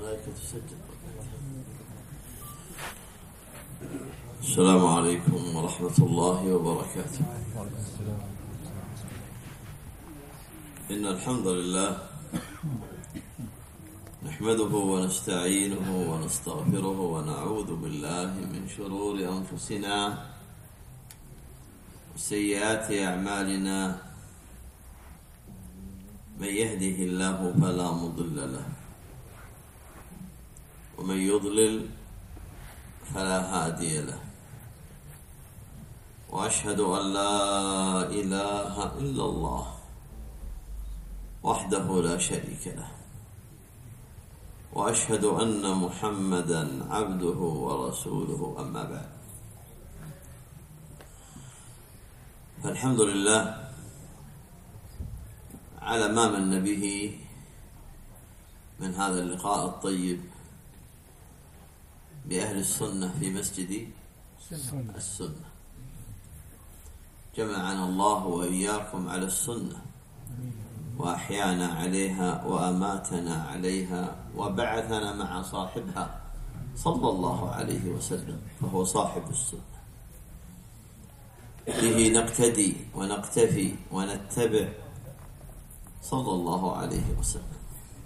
الملائكة تسجل. السلام عليكم ورحمة الله وبركاته. إن الحمد لله نحمده ونستعينه ونستغفره ونعوذ بالله من شرور أنفسنا وسيئات أعمالنا. من يهده الله فلا مضل له ومن يضلل فلا هادي له، وأشهد أن لا إله إلا الله وحده لا شريك له، وأشهد أن محمدا عبده ورسوله. أما بعد، فالحمد لله على ما من به من هذا اللقاء الطيب بأهل السنة في مسجد السنة. جمعنا الله وإياكم على السنة وأحيانا عليها وأماتنا عليها وبعثنا مع صاحبها صلى الله عليه وسلم، فهو صاحب السنة، به نقتدي ونقتفي ونتبع صلى الله عليه وسلم.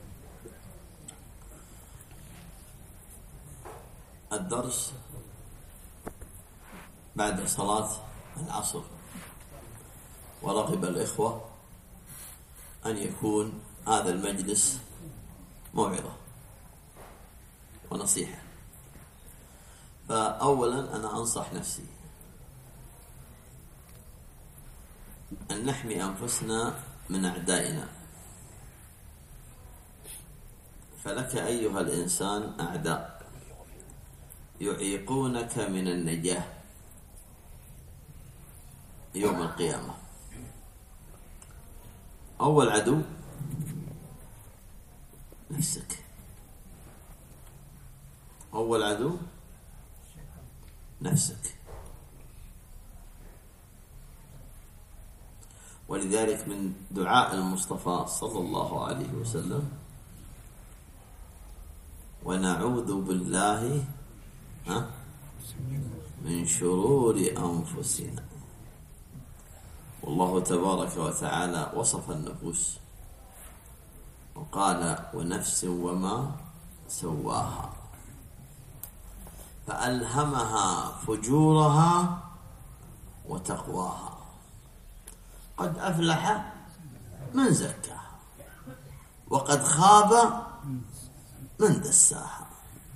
الدرس بعد صلاة العصر، ورغب الإخوة أن يكون هذا المجلس موعظة ونصيحة. فأولا أنا أنصح نفسي أن نحمي أنفسنا من أعدائنا، فلك أيها الإنسان أعداء يعيقونك من النجاة يوم القيامة. أول عدو نفسك، أول عدو نفسك. ولذلك من دعاء المصطفى صلى الله عليه وسلم: ونعوذ بالله من شرور أنفسنا. والله تبارك وتعالى وصف النفوس وقال: ونفس وما سواها فألهمها فجورها وتقواها، قد أفلح من زكاها وقد خاب من دساها.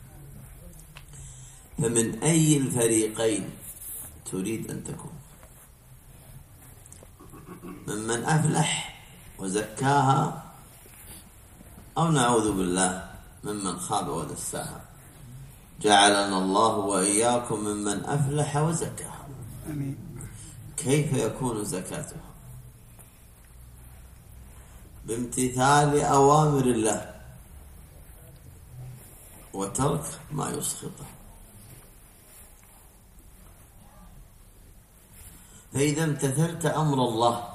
فمن أي الفريقين تريد أن تكون؟ ممن أفلح وزكاها، أو نعوذ بالله ممن خاب ودساها؟ جعلنا الله وإياكم ممن أفلح وزكاها. كيف يكون زكاتها؟ بامتثال أوامر الله وترك ما يسخطه. فإذا امتثلت أمر الله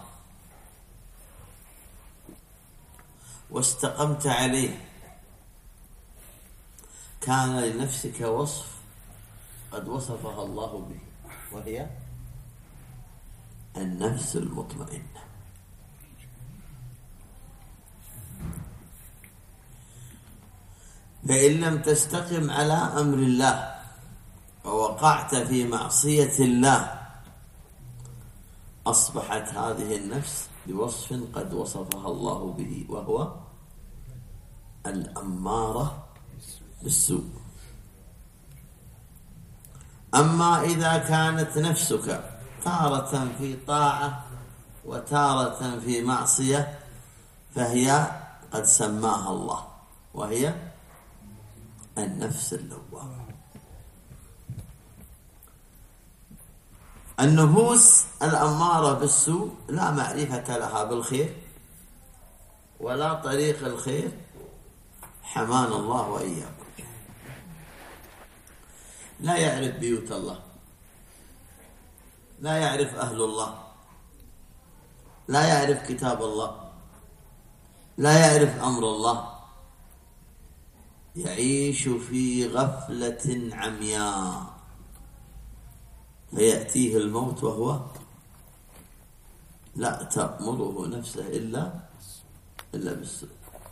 واستقمت عليه، كان لنفسك وصف قد وصفها الله به، وهي النفس المطمئنة. فإن لم تستقم على أمر الله ووقعت في معصية الله، أصبحت هذه النفس بوصف قد وصفها الله به، وهو الأمارة بالسوء. أما إذا كانت نفسك تارة في طاعة وتارة في معصية، فهي قد سماها الله، وهي النفس اللوامة. النفوس الأمارة بالسوء لا معرفة لها بالخير ولا طريق الخير، حمانا الله وإياكم. لا يعرف بيوت الله، لا يعرف أهل الله، لا يعرف كتاب الله، لا يعرف أمر الله، يعيش في غفلة عمياء فيأتيه الموت وهو لا تأمره نفسه إلا بالسوء.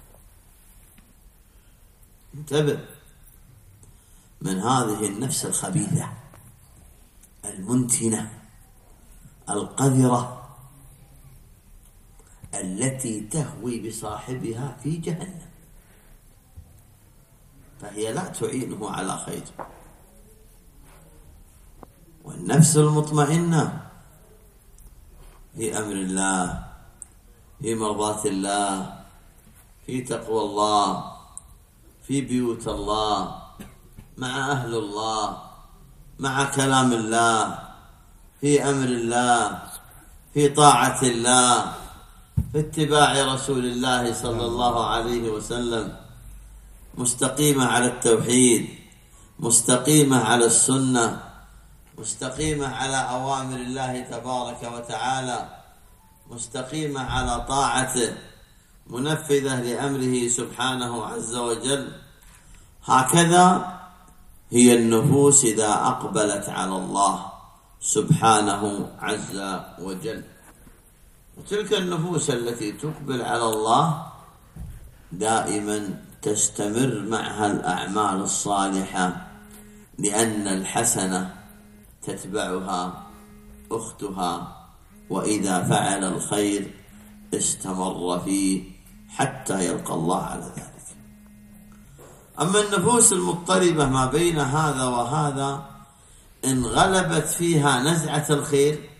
انتبه من هذه النفس الخبيثة المنتنة القذرة التي تهوي بصاحبها في جهنم، فهي لا تعينه على خير. والنفس المطمئنة في أمر الله، في مرضاة الله، في تقوى الله، في بيوت الله، مع أهل الله، مع كلام الله، في أمر الله، في طاعة الله، في اتباع رسول الله صلى الله عليه وسلم، مستقيمة على التوحيد، مستقيمة على السنة، مستقيمة على أوامر الله تبارك وتعالى، مستقيمة على طاعته، منفذة لأمره سبحانه عز وجل. هكذا هي النفوس إذا أقبلت على الله سبحانه عز وجل. وتلك النفوس التي تقبل على الله دائما تستمر معها الأعمال الصالحة، لأن الحسنة تتبعها أختها، وإذا فعل الخير استمر فيه حتى يلقى الله على ذلك. أما النفوس المضطربة ما بين هذا وهذا، إن غلبت فيها نزعة الخير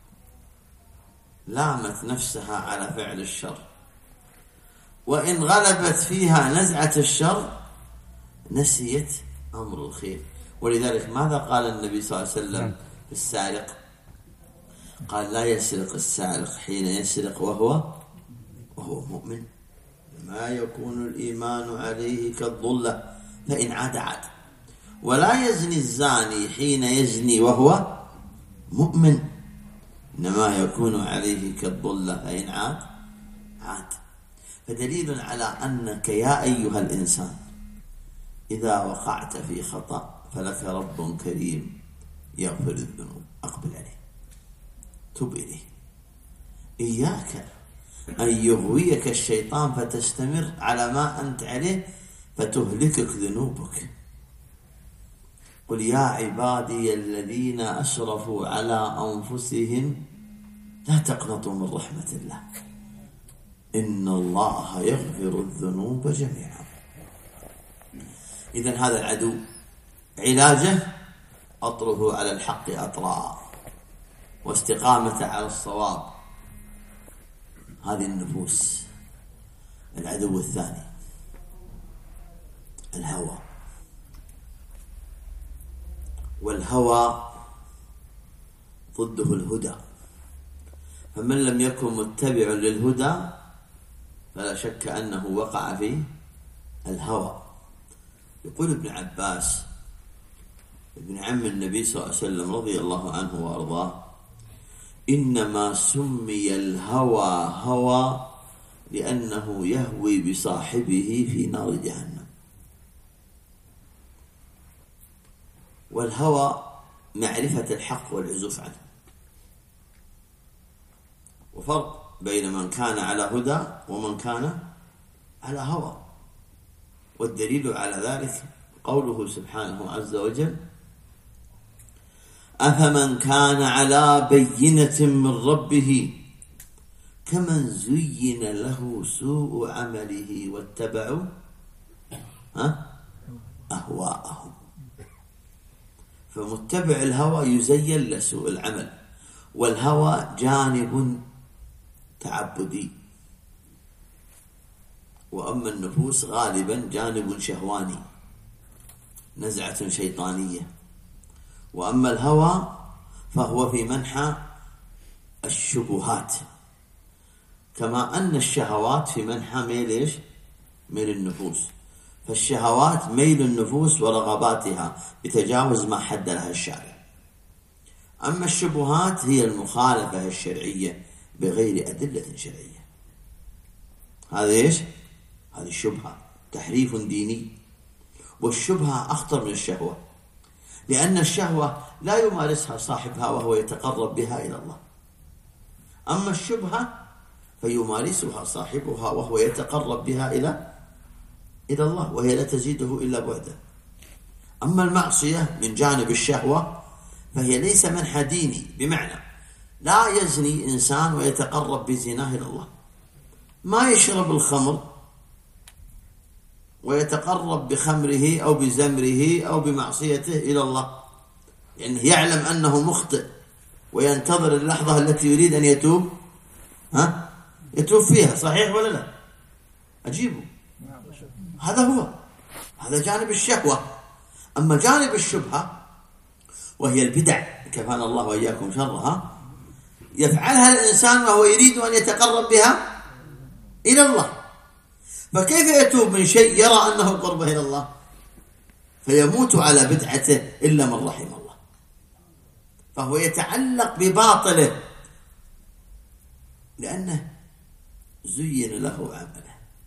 لامت نفسها على فعل الشر، وإن غلبت فيها نزعة الشر نسيت أمر الخير. ولذلك ماذا قال النبي صلى الله عليه وسلم في السارق؟ قال: لا يسرق السارق حين يسرق وهو مؤمن، ما يكون الإيمان عليه كالظلة فإن عاد عاد، ولا يزني الزاني حين يزني وهو مؤمن، إنما يكون عليه كالظلة فإن عاد عاد. فدليل على أنك يا أيها الإنسان إذا وقعت في خطأ فلك رب كريم يغفر الذنوب، أقبل عليه، تب إليه. إياك أن يغويك الشيطان فتستمر على ما أنت عليه فتهلكك ذنوبك. قل يا عبادي الذين أسرفوا على أنفسهم لا تقنطوا من رحمة الله إن الله يغفر الذنوب جميعا. إذن هذا العدو علاجه أطره على الحق أطراء، واستقامته على الصواب. هذه النفوس. العدو الثاني الهوى، والهوى ضده الهدى، فمن لم يكن متبع للهدى فلا شك أنه وقع في الهوى. يقول ابن عباس ابن عم النبي صلى الله عليه وسلم رضي الله عنه وأرضاه: إنما سمي الهوى هوى لأنه يهوي بصاحبه في نار جهنم. والهوى معرفة الحق والعزوف عنه، وفرق بين من كان على هدى ومن كان على هوى. والدليل على ذلك قوله سبحانه عز وجل: أفمن كان على بينة من ربه كمن زين له سوء عمله واتبعوا أهواءهم. فمتبع الهوى يزين له سوء العمل، والهوى جانب تعبدي، وأما النفوس غالبا جانب شهواني، نزعة شيطانية. وأما الهوى فهو في منحى الشبهات، كما أن الشهوات في منحى ميل النفوس. فالشهوات ميل النفوس ورغباتها بتجاوز ما حد لها الشارع. أما الشبهات هي المخالفة الشرعية بغير أدلة شرعية. هذا هذه الشبهة تحريف ديني، والشبهة أخطر من الشهوة، لأن الشهوة لا يمارسها صاحبها وهو يتقرب بها إلى الله، أما الشبهة فيمارسها صاحبها وهو يتقرب بها إلى الله، وهي لا تزيده إلا بعدا. أما المعصية من جانب الشهوة فهي ليس منحى ديني، بمعنى لا يزني إنسان ويتقرب بزناه إلى الله، ما يشرب الخمر ويتقرب بخمره أو بزمره أو بمعصيته إلى الله، لأنه يعلم أنه مخطئ وينتظر اللحظة التي يريد أن يتوب فيها. صحيح ولا لا؟ أجيبه. هذا جانب الشهوة. أما جانب الشبهة وهي البدع، كفانا الله وإياكم شرها، يفعلها الإنسان وهو يريد أن يتقرب بها إلى الله، فكيف يتوب من شيء يرى أنه قرب إلى الله؟ فيموت على بدعته إلا من رحم الله، فهو يتعلق بباطله لأنه زين له عمله.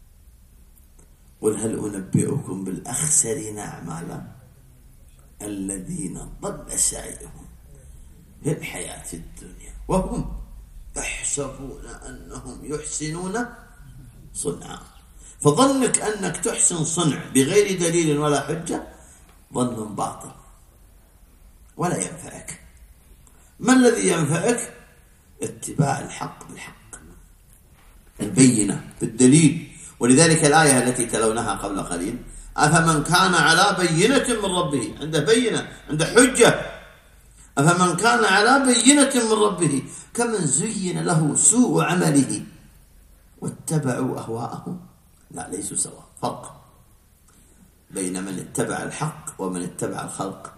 قل هل أنبئكم بالأخسرين أعمالا الذين ضل سعيهم في الحياة الدنيا وهم يحسبون أنهم يحسنون صنعا. فظنك أنك تحسن صنع بغير دليل ولا حجة ظن باطل ولا ينفعك. ما الذي ينفعك؟ اتباع الحق بالحق، البينة بالدليل. ولذلك الآية التي تلوناها قبل قليل: أفمن كان على بينة من ربه، عنده بينة، عنده حجة، أفمن كان على بينة من ربه كمن زين له سوء عمله واتبعوا أهواءهم. لا، ليسوا سواء، فرق بين من اتبع الحق ومن اتبع الخلق.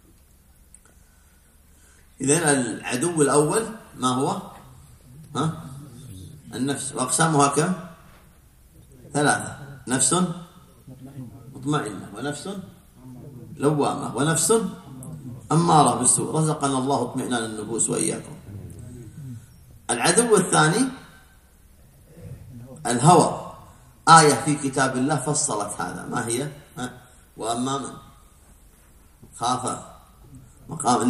إذن العدو الأول ما هو؟ النفس. وأقسامها كم؟ 3: نفس مطمئنة، ونفس لوامة، ونفس أمارة بالسوء. رزقنا الله اطمئنان النفوس وإياكم. العدو الثاني الهوى. آية في كتاب الله فصلت هذا، ما هي؟ وأما من خاف مقام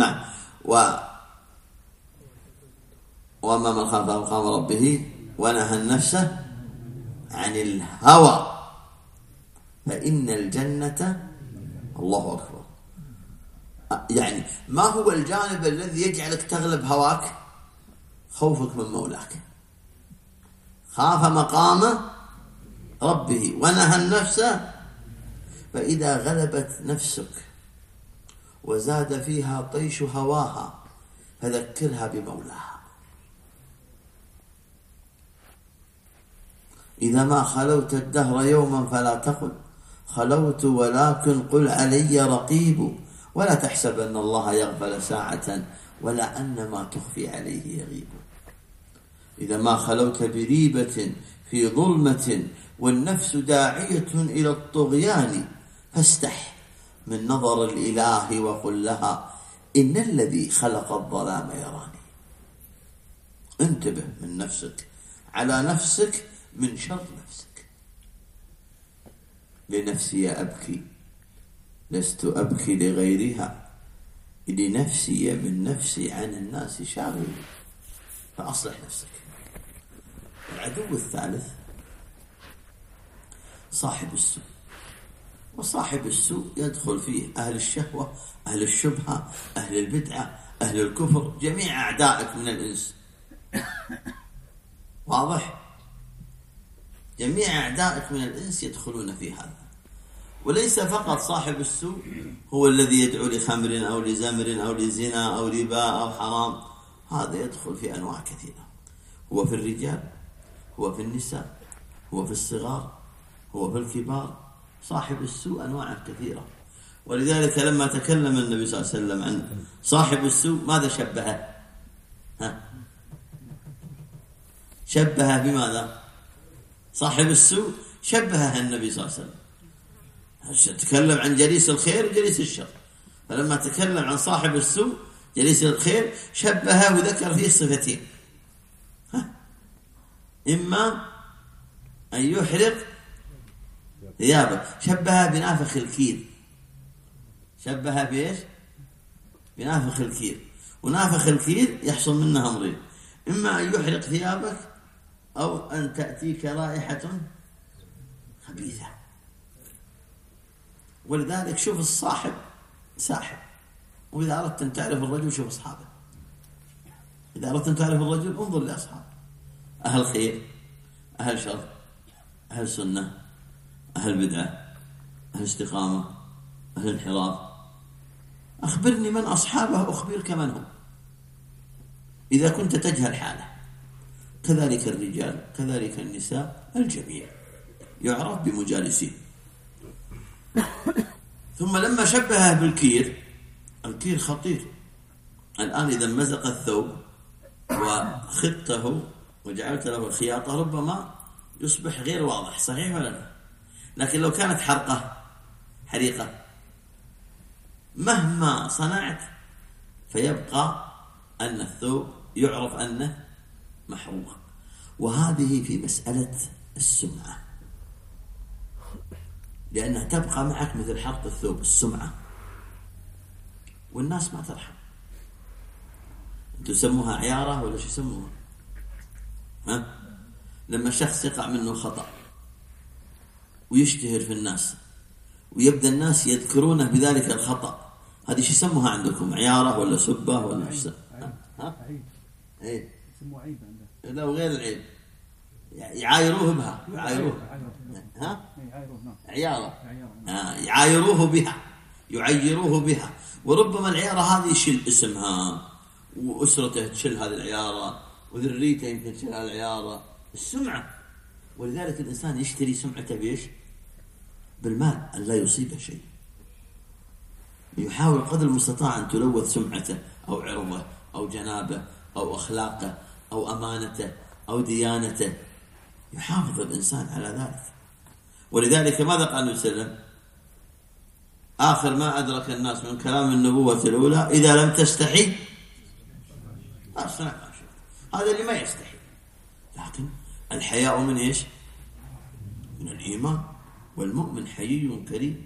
وأما من خاف مقام ربه ونهى النفس عن الهوى فإن الجنة، الله أكبر. يعني ما هو الجانب الذي يجعلك تغلب هواك؟ خوفك من مولاك. خاف مقام ربه ونهى النفس، فإذا غلبت نفسك وزاد فيها طيش هواها فذكرها بمولاها. إذا ما خلوت الدهر يوما فلا تقل خلوت، ولكن قل علي رقيب، ولا تحسب أن الله يغفل ساعة ولا أن ما تخفي عليه يغيب. إذا ما خلوت بريبة في ظلمة والنفس داعية إلى الطغيان فاستح من نظر الإله وقل لها إن الذي خلق الظلام يراني. انتبه من نفسك على نفسك من شر نفسك. لنفسي أبكي لست أبكي لغيرها، لنفسي من نفسي عن الناس شاغل، فأصلح نفسك. العدو الثالث صاحب السوء. وصاحب السوء يدخل فيه أهل الشهوة، أهل الشبهة، أهل البدعة، أهل الكفر، جميع أعدائك من الإنس. واضح؟ جميع أعدائك من الإنس يدخلون في هذا. وليس فقط صاحب السوء هو الذي يدعو لخمر أو لزمر أو لزنا أو ربا أو حرام، هذا يدخل في أنواع كثيرة. هو في الرجال، هو في النساء، هو في الصغار، هو في الكبار. صاحب السوء أنواع كثيرة. ولذلك لما تكلم النبي صلى الله عليه وسلم عن صاحب السوء ماذا شبهه؟ شبه بماذا؟ صاحب السوء شبهه النبي صلى الله عليه وسلم. تكلم عن جليس الخير وجليس الشر، فلما تكلم عن صاحب السوء جليس الخير شبهه وذكر فيه صفتين: إما أن يحرق ثيابه، شبهه بنافخ الكير شبهها بإيش؟ بنافخ الكير. ونافخ الكير يحصل منها أمرين: إما أن يحرق ثيابك، أو أن تأتيك رائحة خبيثة. ولذلك شوف الصاحب ساحب، وإذا أردت أن تعرف الرجل شوف أصحابه. إذا أردت أن تعرف الرجل انظر لأصحابه: أهل خير، أهل شر، أهل سنة، أهل بدعة، أهل استقامة، أهل انحراف. أخبرني من أصحابه أخبرك من هم، إذا كنت تجهل حاله. كذلك الرجال، كذلك النساء، الجميع يعرف بمجالسه. ثم لما شبهه بالكير، الكير خطير. الآن إذا مزق الثوب وخطه وجعلت له الخياطة ربما يصبح غير واضح، صحيح ولا لا؟ لكن لو كانت حريقة مهما صنعت فيبقى أن الثوب يعرف أنه محروق. وهذه في مسألة السمعة، لأنها تبقى معك مثل حرق الثوب، السمعة، والناس ما ترحم. تسموها عيارة ولا شو يسموها؟ لما شخص يقع منه خطأ ويشتهر في الناس ويبدأ الناس يذكرونه بذلك الخطأ، هذه شو يسموها عندكم؟ عيارة ولا سبة ولا شو؟ عيب. ايه يسموه عيب عنده. لا، وغير العيب يعايروه بها. عيارة. يعايروه بها، يعيروه بها. وربما العيارة هذه يشيل اسمها، وأسرته تشيل هذه العيارة، وذريته يمكن تشيل هذه العيارة. السمعة. ولذلك الإنسان يشتري سمعته بإيش؟ بالمال، أن لا يصيبه شيء. يحاول قدر المستطاع أن تلوث سمعته أو عرضه أو جنابه أو أخلاقه أو أمانته أو ديانته. يحافظ الإنسان على ذلك. ولذلك ماذا قال النبي صلى الله عليه وسلم؟ آخر ما أدرك الناس من كلام النبوة الأولى: إذا لم تستحي أصنع ما شئت. هذا اللي ما يستحي. لكن الحياء من إيش؟ من الإيمان. والمؤمن حيي كريم.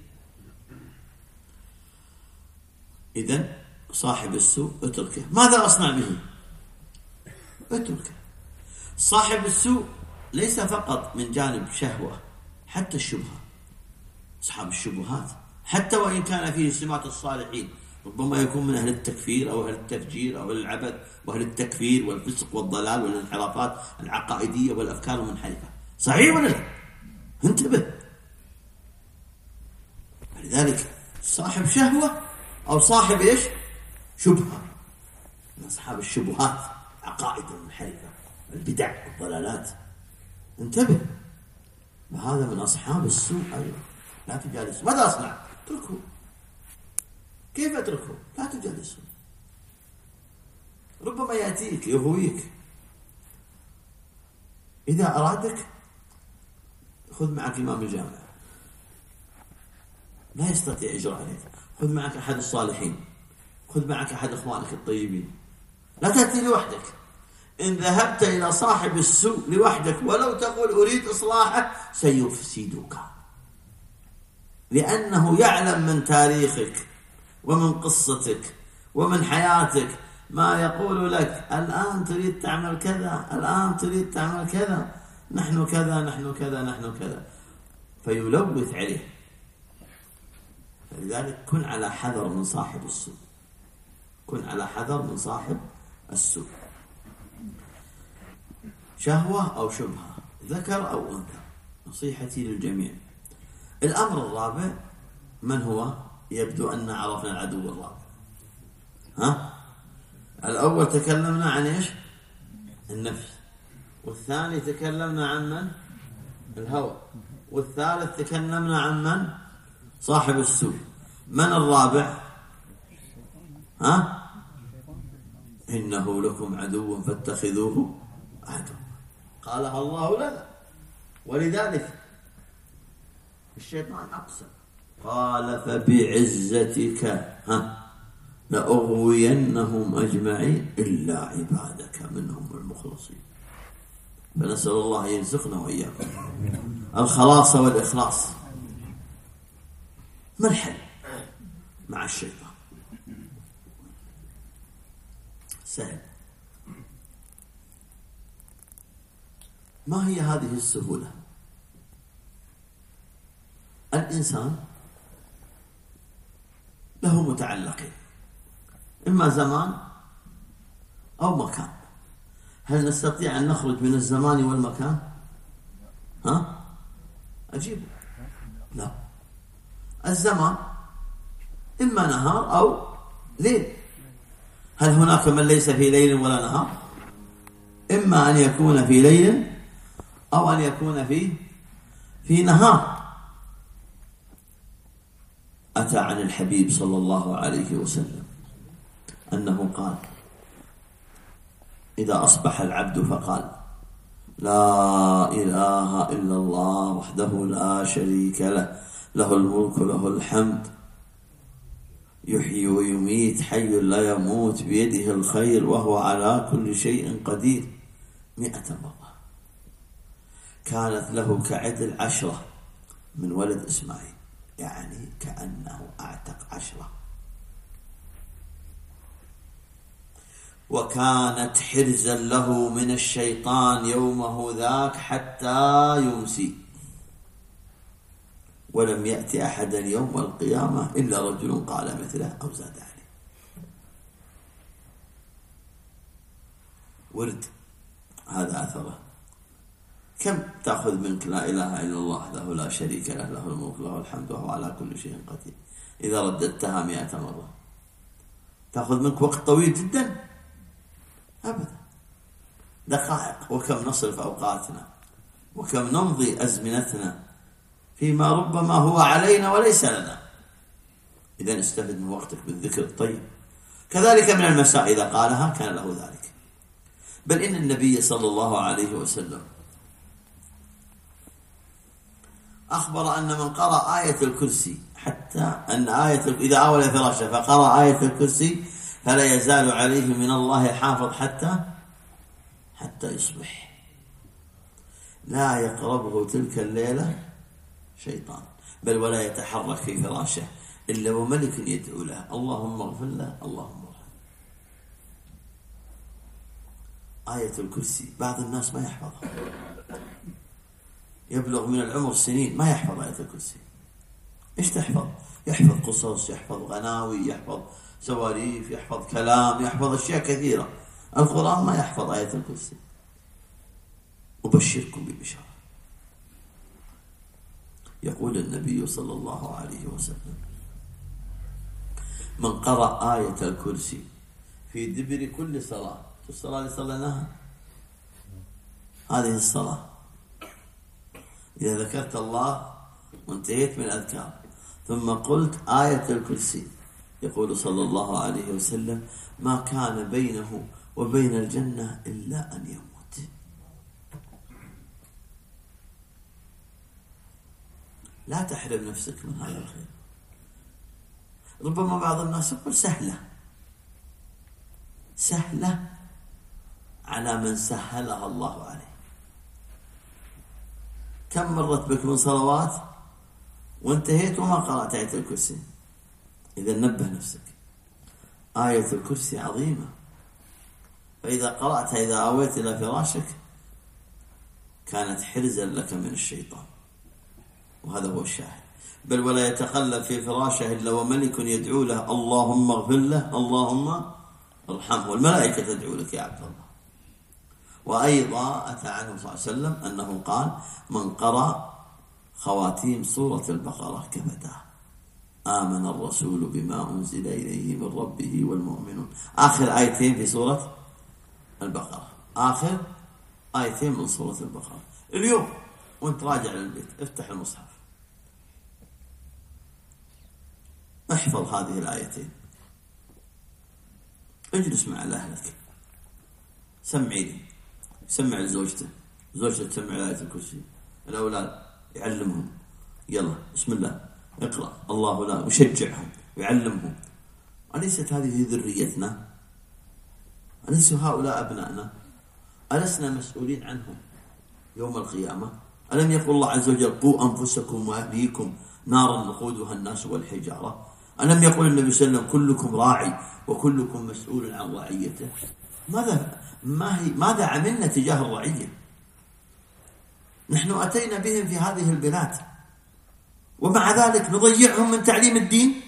إذن صاحب السوء اتركه. ماذا أصنع به؟ اتركه. صاحب السوء ليس فقط من جانب شهوة، حتى الشبهة. أصحاب الشبهات حتى وإن كان فيه سمات الصالحين، ربما يكون من أهل التكفير أو أهل التفجير أو أهل العبث وأهل التكفير والفسق والضلال والانحرافات العقائدية والأفكار المنحرفة. صحيح ولا لا؟ انتبه. لذلك صاحب شهوة أو صاحب إيش؟ شبهة. من أصحاب الشبهات، عقائد المنحرفة، البدع والضلالات. انتبه. وهذا من أصحاب السوء أيضا. لا تجالسوا. ماذا أصنع؟ اتركه. كيف أتركه؟ لا تجالسوا. ربما يأتيك يهويك. إذا أرادك خذ معك إمام الجامعة، لا يستطيع إجراء عليك. خذ معك أحد الصالحين، خذ معك أحد إخوانك الطيبين. لا تأتي لوحدك. إن ذهبت إلى صاحب السوء لوحدك ولو تقول أريد إصلاحه سيفسدك، لأنه يعلم من تاريخك ومن قصتك ومن حياتك ما يقول لك: الآن تريد تعمل كذا، الآن تريد تعمل كذا، نحن كذا نحن كذا نحن كذا، فيلوث عليه. فلذلك كن على حذر من صاحب السوء. كن على حذر من صاحب السوء. شهوة أو شبهة، ذكر أو أنثى. نصيحتي للجميع. الأمر الرابع من هو؟ يبدو أن عرفنا العدو الرابع. الأول تكلمنا عن إيش؟ النفس. والثاني تكلمنا عن من؟ الهوى. والثالث تكلمنا عن من؟ صاحب السوء. من الرابع؟ إنه لكم عدو فاتخذوه عدوا. قالها الله لنا. ولذلك الشيطان أقسم قال: فبعزتك لأغوينهم أجمعين إلا عبادك منهم المخلصين. فنسأل الله أن يرزقنا وإياكم الخلاص والإخلاص. ما الحل؟ مع الشيطان. سهل. ما هي هذه السهولة؟ الإنسان له متعلقين، إما زمان أو مكان. هل نستطيع أن نخرج من الزمان والمكان؟ أجيب لا. الزمان إما نهار أو ليل. هل هناك من ليس في ليل ولا نهار؟ إما أن يكون في ليل أو أن يكون في نهار. أتى عن الحبيب صلى الله عليه وسلم أنه قال: إذا أصبح العبد فقال: لا إله إلا الله وحده لا شريك له، له الملك له الحمد، يحيي ويميت، حي لا يموت، بيده الخير وهو على كل شيء قدير، 100 مرة، كانت له كعدل 10 من ولد إسماعيل، يعني كأنه أعتق 10. وكانت حرزا له من الشيطان يومه ذاك حتى يمسي، ولم يأتي أحدا يوم القيامة إلا رجل قال مثله أو زاد عليه. ورد هذا أثره. كم تأخذ منك لا إله إلا الله وحده لا شريك له، له الملك له الحمد وهو على كل شيء قدير، إذا رددتها 100 مرة تأخذ منك وقت طويل جدا؟ أبدا، دقائق. وكم نصرف أوقاتنا وكم نمضي أزمنتنا فيما ربما هو علينا وليس لنا. إذا استفد من وقتك بالذكر الطيب. كذلك من المساء إذا قالها كان له ذلك. بل إن النبي صلى الله عليه وسلم أخبر أن من قرأ آية الكرسي، حتى أن إذا آوى إلى فراشه فقرأ آية الكرسي فلا يزال عليه من الله حافظ حتى يصبح، لا يقربه تلك الليلة شيطان، بل ولا يتحرك في فراشه إلا وملك يدعو له: اللهم اغفر له، اللهم ارحمه. آية الكرسي بعض الناس ما يحفظها، يبلغ من العمر سنين ما يحفظ آية الكرسي. إيش تحفظ؟ يحفظ قصص، يحفظ غناوي، يحفظ سواليف، يحفظ كلام، يحفظ أشياء كثيرة. القرآن ما يحفظ آية الكرسي. أبشركم ببشارة. يقول النبي صلى الله عليه وسلم: من قرأ آية الكرسي في دبر كل صلاة، الصلاة اللي صليناها هذه الصلاة، إذا ذكرت الله وانتهيت من الأذكار ثم قلت آية الكرسي، يقول صلى الله عليه وسلم: ما كان بينه وبين الجنة إلا أن يموت. لا تحرم نفسك من هذا الخير. ربما بعض الناس يقول سهلة على من سهلها الله عليه. كم مرت بك من صلوات وانتهيت وما قرأت آية الكرسي؟ إذا نبه نفسك، آية الكرسي عظيمة، فإذا قرأتها إذا آويت إلى فراشك كانت حرزا لك من الشيطان، وهذا هو الشاهد. بل ولا يتقلب في فراشه إلا وملك يدعو له: اللهم اغفر له، اللهم ارحمه. والملائكة تدعو لك يا عبد الله. وأيضا أتى عنه صلى الله عليه وسلم أنه قال: من قرأ خواتيم سورة البقرة كفتاه، آمن الرسول بما أنزل إليه من ربه والمؤمنون. آخر آيتين في سورة البقرة، آخر آيتين من سورة البقرة. اليوم وانت راجع للبيت افتح المصحف، احفظ هذه الآيتين، اجلس مع أهلك، سمعي لي، سمع لزوجته، زوجته تسمع آية الكرسي، الأولاد يعلمهم، يلا بسم الله اقرأ الله لا، ويشجعهم ويعلمهم. أليست هذه ذريتنا؟ أليس هؤلاء أبنائنا؟ ألسنا مسؤولين عنهم يوم القيامة؟ ألم يقول الله عز وجل: قوا أنفسكم وأهليكم نارا وقودها الناس والحجارة؟ ألم يقول النبي صلى الله عليه وسلم كلكم راعي وكلكم مسؤول عن رعيته؟ ماذا عملنا تجاه الرعية؟ نحن أتينا بهم في هذه البلاد ومع ذلك نضيعهم من تعليم الدين،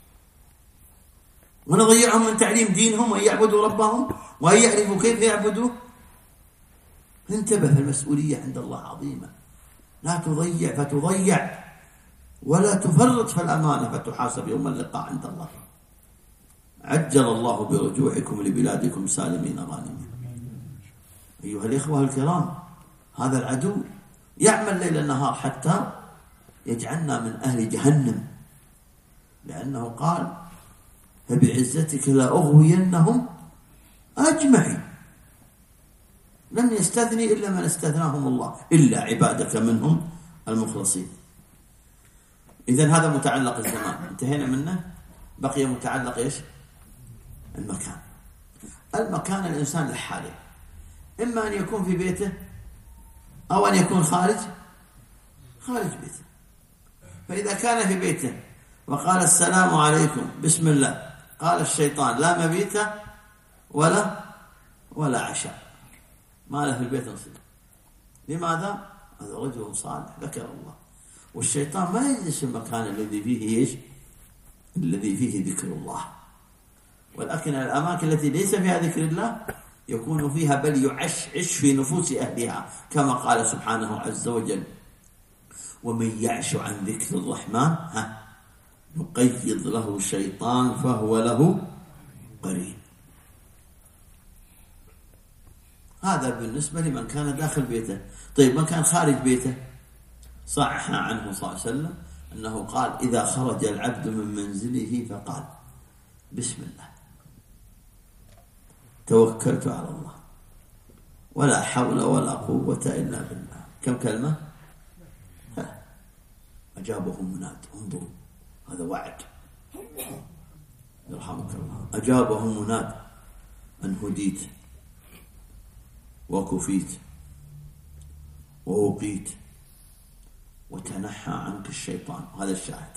ونضيعهم من تعليم دينهم وأن يعبدوا ربهم وأن يعرفوا كيف يعبدوه. انتبه، المسؤولية عند الله عظيمة، لا تضيع فتضيع، ولا تفرط في الأمانة فتحاسب يوم اللقاء عند الله. عجل الله برجوعكم لبلادكم سالمين غانمين. أيها الإخوة الكرام، هذا العدو يعمل ليل نهار حتى يجعلنا من أهل جهنم، لأنه قال فبعزتك لأغوينهم أجمعين. لم يستثني إلا من استثناهم الله إلا عبادك منهم المخلصين. إذن هذا متعلق الزمان، انتهينا منه. بقي متعلق إيش؟ المكان الإنسان لحاله، إما أن يكون في بيته أو أن يكون خارج بيته. فإذا كان في بيته وقال السلام عليكم بسم الله، قال الشيطان لا مبيت ولا عشاء، ما له في البيت نصيب. لماذا؟ هذا رجل صالح ذكر الله، والشيطان ما يجلس في المكان الذي فيه إيش؟ الذي فيه ذكر الله. ولكن الأماكن التي ليس فيها ذكر الله يكون فيها بل يعشعش في نفوس أهلها، كما قال سبحانه عز وجل ومن يعش عن ذكر الرحمن نقيض له الشيطان فهو له قرين. هذا بالنسبة لمن كان داخل بيته. طيب من كان خارج بيته؟ صح عنه صلى الله عليه وسلم أنه قال إذا خرج العبد من منزله فقال بسم الله توكلت على الله ولا حول ولا قوة إلا بالله. كم كلمة؟ أجابهم مناد. انظروا، هذا وعد، يرحمك الله. أجابهم مناد أن هديت وكفيت ووقيت وتنحى عنك الشيطان. هذا الشاهد.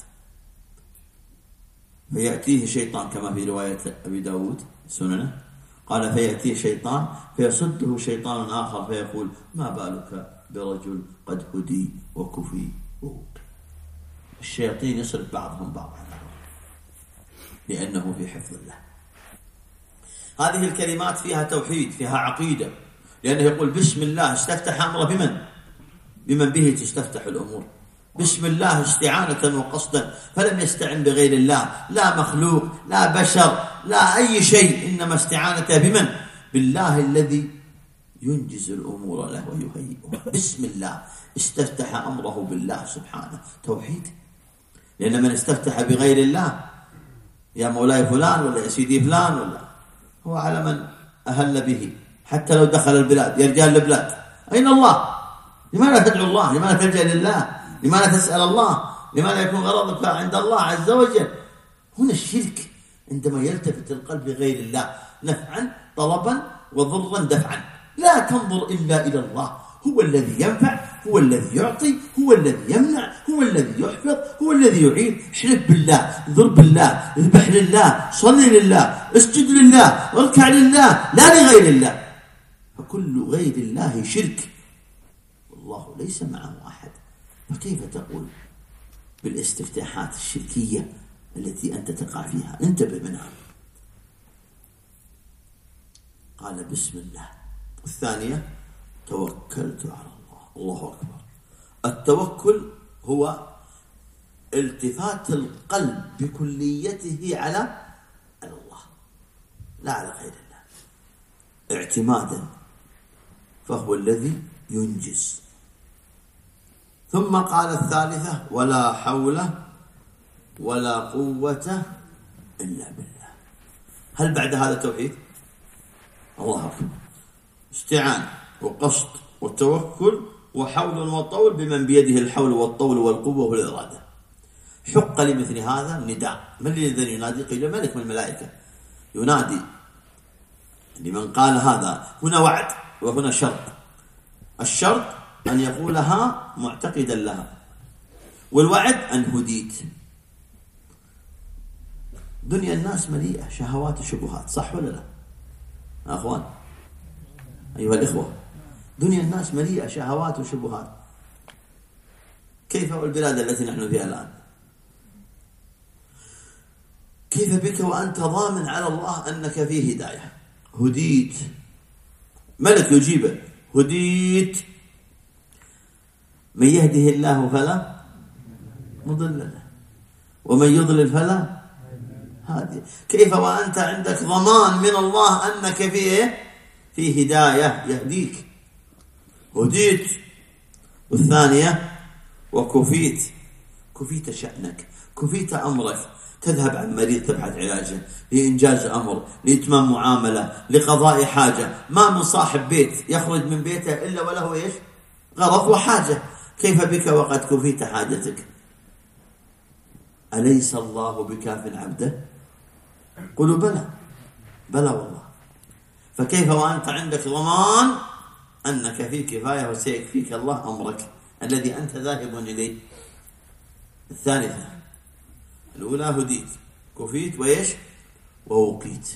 فيأتيه شيطان كما في رواية أبي داود سننه، قال فيأتيه شيطان فيصده شيطان آخر فيقول ما بالك برجل قد هدي وكفي ووقي. الشياطين يصرف بعضهم بعضا لأنه في حفظ الله. هذه الكلمات فيها توحيد، فيها عقيدة، لأنه يقول بسم الله استفتح أمره بمن به تستفتح الأمور. بسم الله استعانة وقصدا، فلم يستعن بغير الله، لا مخلوق لا بشر لا أي شيء، إنما استعانته بمن؟ بالله الذي ينجز الأمور له ويهيئها. بسم الله استفتح أمره بالله سبحانه، توحيد. لأن من استفتح بغير الله يا مولاي فلان ولا يا سيدي فلان ولا هو على من أهل به، حتى لو دخل البلاد يا رجال البلاد أين الله؟ لماذا تدعو الله؟ لماذا تلجأ لله؟ لماذا تسأل الله؟ لماذا يكون غرضك عند الله عز وجل؟ هنا الشرك عندما يلتفت القلب لغير الله نفعا طلبا وضرا دفعا. لا تنظر إلا إلى الله، هو الذي ينفع، هو الذي يعطي، هو الذي يمنع، هو الذي يحفظ، هو الذي يعين. احلف بالله، ضرب بالله، اذبح لله، صلي لله، اسجد لله، اركع لله، لا لغير الله. فكل غير الله شرك، والله ليس معه أحد. فكيف تقول بالاستفتاحات الشركية التي أنت تقع فيها؟ انتبه منها. قال بسم الله. الثانية توكلت على الله. الله أكبر. التوكل هو التفات القلب بكليته على الله لا على غير الله، اعتمادا، فهو الذي ينجز. ثم قال الثالثة ولا حول ولا قوة إلا بالله. هل بعد هذا توحيد؟ الله أكبر. استعانة وقصد والتوكل وحول وطول بمن بيده الحول والطول والقوة والإرادة. حق لمثل هذا النداء. من الذي ينادي؟ قيل ملك من الملائكة ينادي لمن قال هذا. هنا وعد وهنا شرط. الشرط أن يقولها معتقدا لها، والوعد أن هديت. دنيا الناس مليئة شهوات وشبهات، صح ولا لا أخوان؟ أيها الإخوة، دنيا الناس مليئة شهوات وشبهات. كيف البلاد التي نحن فيها الآن؟ كيف بك وأنت ضامن على الله أنك فيه هداية؟ هديت، ملك يجيبه، هديت، من يهده الله فلا مضل له ومن يضلل فلا هادي. كيف وأنت عندك ضمان من الله أنك في هداية يهديك؟ هديت. والثانية وكفيت، كفيت شأنك، كفيت أمرك، تذهب عن مريض تبحث علاجه، لإنجاز أمر، لإتمام معاملة، لقضاء حاجة. ما من صاحب بيت يخرج من بيته إلا وله غرض وحاجة. كيف بك وقد كفيت حاجتك؟ أليس الله بكاف عبده؟ قلوا بلى، بلى والله. فكيف وأنت عندك ضمان أنك في كفاية وسيكفيك الله أمرك الذي أنت ذاهب إليه؟ الثالثة، الأولى هديت، كفيت ووقيت.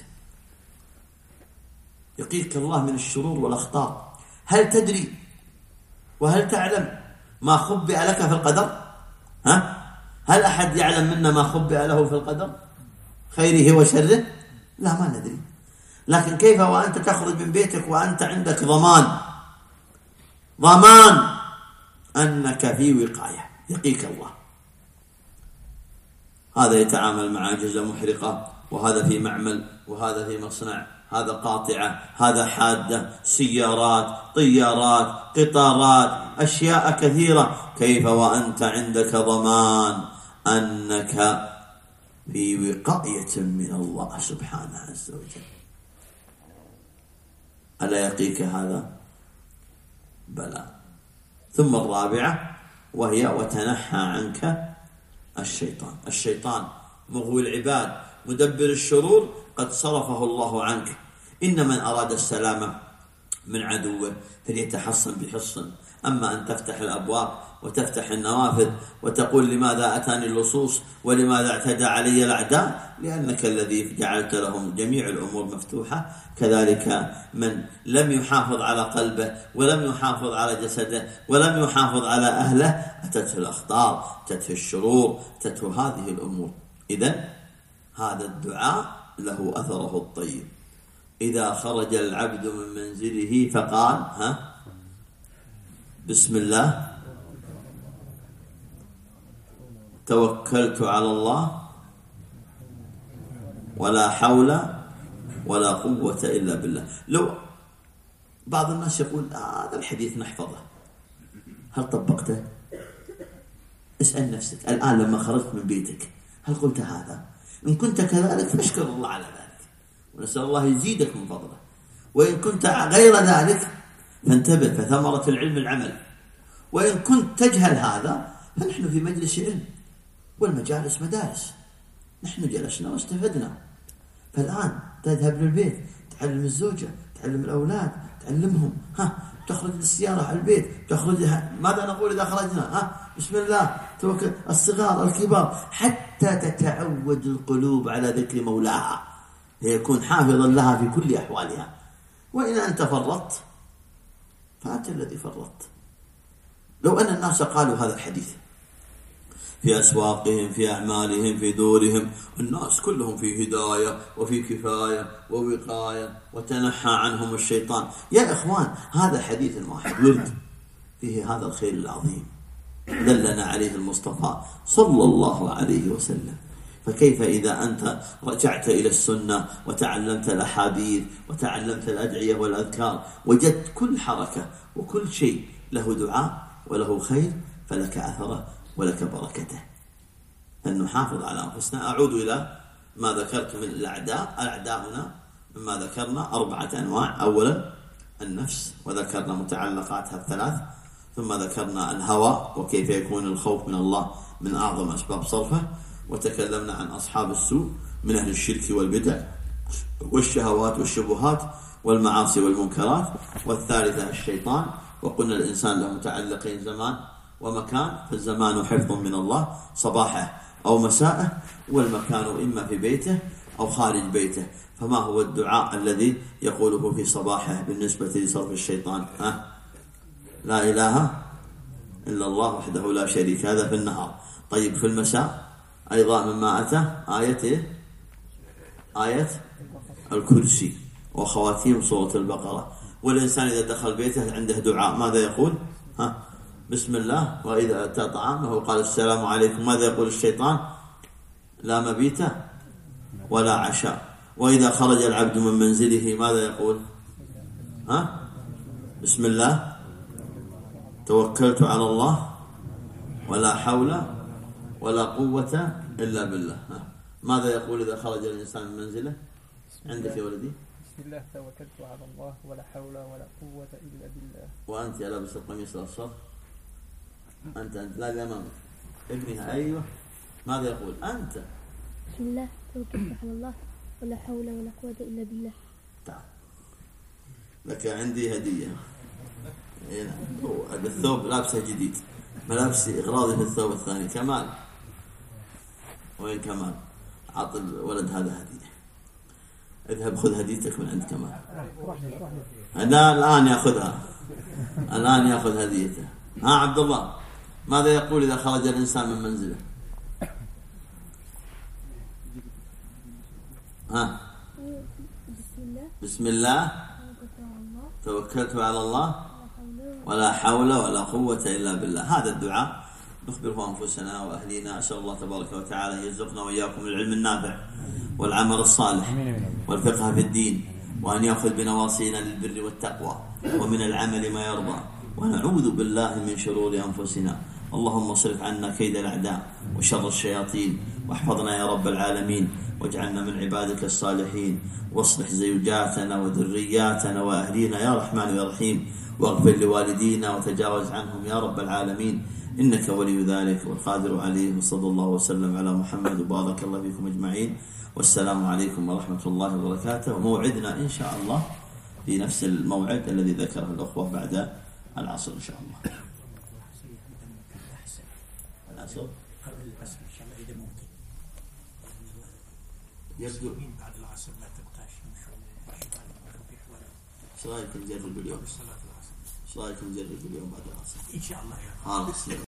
يقيك الله من الشرور والأخطار. هل تدري وهل تعلم ما خبئ لك في القدر؟ هل أحد يعلم منا ما خبئ له في القدر خيره وشره؟ لا، ما ندري. لكن كيف وأنت تخرج من بيتك وأنت عندك ضمان أنك في وقاية، يقيك الله. هذا يتعامل مع أجهزة محرقة، وهذا في معمل، وهذا في مصنع، هذا قاطعة، هذا حادة، سيارات، طيارات، قطارات، أشياء كثيرة. كيف وأنت عندك ضمان أنك في وقاية من الله سبحانه عز وجل؟ ألا يقيك هذا؟ بلى. ثم الرابعة وهي وتنحى عنك الشيطان. الشيطان مغوي العباد، مدبر الشرور، قد صرفه الله عنك. إن من أراد السلامة من عدوه فليتحصن بحصن. أما أن تفتح الأبواب وتفتح النوافذ وتقول لماذا أتاني اللصوص ولماذا اعتدى علي الأعداء، لأنك الذي جعلت لهم جميع الأمور مفتوحة. كذلك من لم يحافظ على قلبه ولم يحافظ على جسده ولم يحافظ على أهله أتته الأخطار، أتته الشرور، أتته هذه الأمور. إذن هذا الدعاء له أثره الطيب. إذا خرج العبد من منزله فقال بسم الله توكلت على الله ولا حول ولا قوة إلا بالله. لو بعض الناس يقول هذا الحديث نحفظه، هل طبقته؟ اسأل نفسك الآن لما خرجت من بيتك هل قلت هذا؟ إن كنت كذلك فاشكر الله على ذلك، ونسأل الله يزيدك من فضله. وإن كنت غير ذلك فانتبه، فثمرة العلم العمل. وإن كنت تجهل هذا فنحن في مجلس علم، والمجالس مدارس، نحن جلسنا واستفدنا. فالآن تذهب للبيت، تعلم الزوجة، تعلم الأولاد، تعلمهم، تخرج للسيارة على البيت، تخرج ماذا نقول إذا خرجنا؟ بسم الله، توكل. الصغار الكبار، حتى تتعود القلوب على ذكر مولاها ليكون حافظا لها في كل أحوالها. وإن أنت فرطت فأنت الذي فرطت. لو أن الناس قالوا هذا الحديث في أسواقهم، في أعمالهم، في دورهم، الناس كلهم في هداية وفي كفاية ووقاية وتنحى عنهم الشيطان. يا إخوان، هذا حديث واحد ورد فيه هذا الخير العظيم دلنا عليه المصطفى صلى الله عليه وسلم. فكيف إذا أنت رجعت إلى السنة وتعلمت الأحاديث وتعلمت الأدعية والأذكار، وجدت كل حركة وكل شيء له دعاء وله خير، فلك أثره ولك بركته. أن نحافظ على أنفسنا. أعود إلى ما ذكرت من الأعداء. أعداؤنا مما ذكرنا 4 أنواع. أولا النفس، وذكرنا متعلقاتها الثلاث. ثم ذكرنا الهوى وكيف يكون الخوف من الله من أعظم أسباب صرفه. وتكلمنا عن أصحاب السوء من أهل الشرك والبدع والشهوات والشبهات والمعاصي والمنكرات. والثالثة الشيطان، وقلنا الإنسان له متعلقين زمان ومكان، فالزمان حفظ من الله صباحه أو مساءه، والمكان إما في بيته أو خارج بيته. فما هو الدعاء الذي يقوله في صباحه بالنسبة لصرف الشيطان؟ لا إله إلا الله وحده لا شريك، هذا في النهار. طيب في المساء أيضا مما أتى آية الكرسي وخواتيم سورة البقرة. والإنسان إذا دخل بيته عنده دعاء، ماذا يقول؟ بسم الله. وإذا أتى طعامه قال السلام عليكم. ماذا يقول الشيطان؟ لا مبيت ولا عشاء. وإذا خرج العبد من منزله ماذا يقول؟ بسم الله توكلت على الله ولا حول ولا قوة إلا بالله. ماذا يقول إذا خرج الإنسان من منزله؟ عندك يا ولدي؟ بسم الله توكلت على الله ولا حول ولا قوة إلا بالله. وأنت يا لابس القميص الأصفر، أنت لا الأمام ابنها. أيوه، ماذا يقول أنت؟ بسم الله توكلت على الله ولا حول ولا قوة إلا بالله. تعال لك عندي هدية. هذا الثوب لابسه جديد، ملابسي إغراضي في الثوب الثاني. كمال، وين كمال؟ عط الولد هذا هدية. اذهب خذ هديتك من عند كمال. أنا الآن يأخذها، الآن يأخذ هديته. عبد الله، ماذا يقول إذا خرج الإنسان من منزله؟ بسم الله توكلت على الله ولا حول ولا قوة إلا بالله. هذا الدعاء نخبره أنفسنا وأهلينا. أسأل الله تبارك وتعالى أن يرزقنا وإياكم العلم النافع والعمل الصالح والفقه في الدين، وأن يأخذ بنواصينا للبر والتقوى ومن العمل ما يرضى، ونعوذ بالله من شرور أنفسنا. اللهم اصرف عنا كيد الأعداء وشر الشياطين، واحفظنا يا رب العالمين، واجعلنا من عبادك الصالحين، واصلح زوجاتنا وذرياتنا وأهلينا يا رحمن يا رحيم، واغفر لوالدينا وتجاوز عنهم يا رب العالمين، إنك ولي ذلك والقادر عليه. وصلى الله وسلم على محمد وبارك الله فيكم أجمعين، والسلام عليكم ورحمة الله وبركاته. وموعدنا إن شاء الله في نفس الموعد الذي ذكره الأخوة بعد العصر إن شاء الله. العصر قبل العصر إن شاء الله إذا ممكن. يبدو بعد العصر ما تبقاش ايش رايك نجرب اليوم؟ صلاة العصر ايش رايك نجرب اليوم بعد العصر؟ إن شاء الله. خلاص.